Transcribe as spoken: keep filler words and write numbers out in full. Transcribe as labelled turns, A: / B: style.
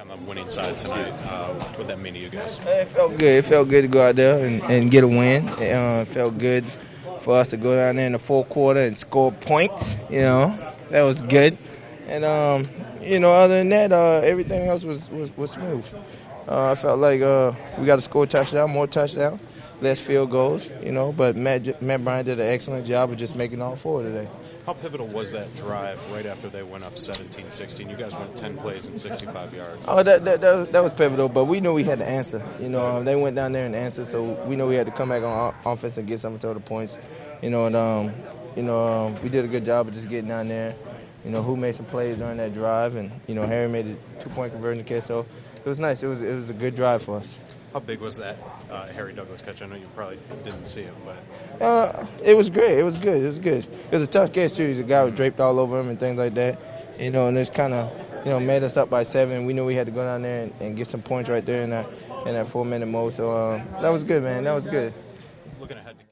A: on the winning side tonight. Uh, what did that mean to you guys?
B: It felt good. It felt good to go out there and, and get a win. It uh, felt good for us to go down there in the fourth quarter and score points. You know, that was good. And um, you know, other than that, uh, everything else was was, was smooth. Uh, I felt like uh, we got to score a touchdown, more touchdown, less field goals. You know, but Matt, Matt Bryant did an excellent job of just making all four today.
A: How pivotal was that drive right after they went up seventeen sixteen? You guys went ten plays and sixty-five yards.
B: Oh, that that, that, was, that was pivotal, but we knew we had to answer. You know, um, they went down there and answered, so we knew we had to come back on offense and get some of the points. You know, and um, you know, um, we did a good job of just getting down there. You know, who made some plays during that drive, and you know, Harry made a two-point conversion catch. So it was nice. It was it was a good drive for us.
A: How big was that uh, Harry Douglas catch? I know you probably didn't see him, but
B: uh, it was great. It was good. It was good. It was a tough catch too. He's a guy was draped all over him and things like that. You know, and it's kind of you know made us up by seven. We knew we had to go down there and, and get some points right there in that in that four-minute mode. So uh, that was good, man. That was good.
A: Looking ahead to